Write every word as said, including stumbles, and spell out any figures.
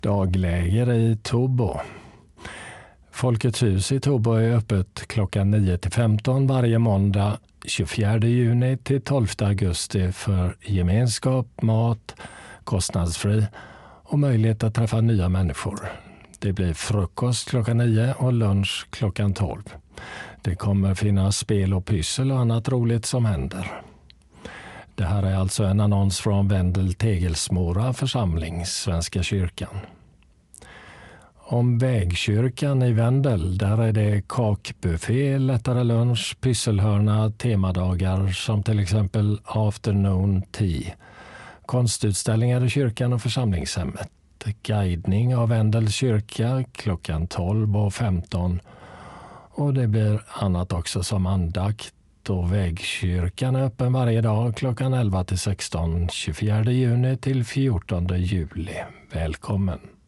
Dagläger i Tobo. Folkets hus i Tobo är öppet klockan nio till femton varje måndag tjugofjärde juni till tolfte augusti för gemenskap, mat, kostnadsfri och möjlighet att träffa nya människor. Det blir frukost klockan nio och lunch klockan tolv. Det kommer finnas spel och pyssel och annat roligt som händer. Det här är alltså en annons från Vendel Tegelsmora församling, Svenska kyrkan. Om vägkyrkan i Vendel, där är det kakbuffé, lättare lunch, pysselhörna, temadagar som till exempel afternoon tea, konstutställningar i kyrkan och församlingshemmet, guidning av Vendels kyrka klockan tolv och femton och det blir annat också som andakt. Och vägkyrkan är öppen varje dag klockan elva till sexton, tjugofjärde juni till fjortonde juli. Välkommen!